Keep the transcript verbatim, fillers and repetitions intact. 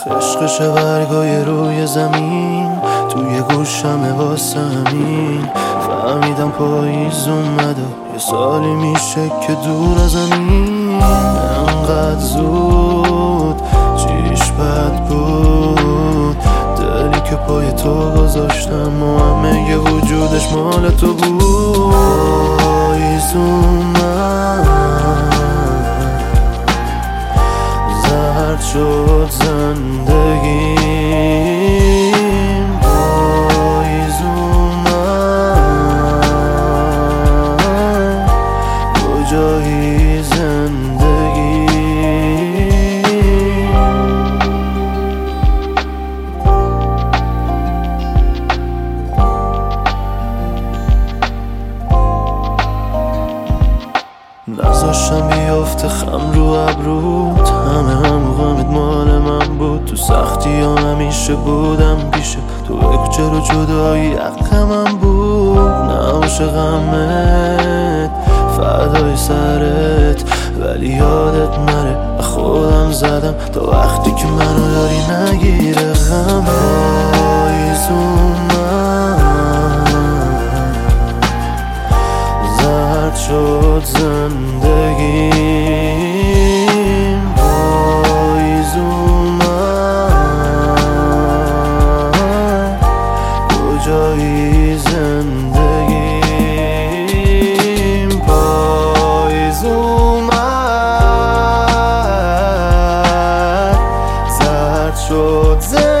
خشخش برگای روی زمین توی گوشم واسه همین فهمیدم پاییز اومد و یه سالی میشه که دور از زمین. انقدر زود چیش بد بود، دلی که پای تو گذاشتم و همه یه وجودش مال تو بود. پاییز اومد زرد شد زندگیم، پاییز اومد کجایی زندگی. نذاشتم بیافته خم رو ابروت، همه هم غمت مال من بود. تو سختی ها همیشه بودم پیشه تو، کوچه رو جدایی حق من بود. نباشه غمت فدای سرت ولی یادت نره و خودم زدم تا وقتی که منو داری نگیره غم. پاییز اومد زرد شد زندگیم، پاییز اومد کجایی زندگیم. پاییز اومد زرد شد زندگیم.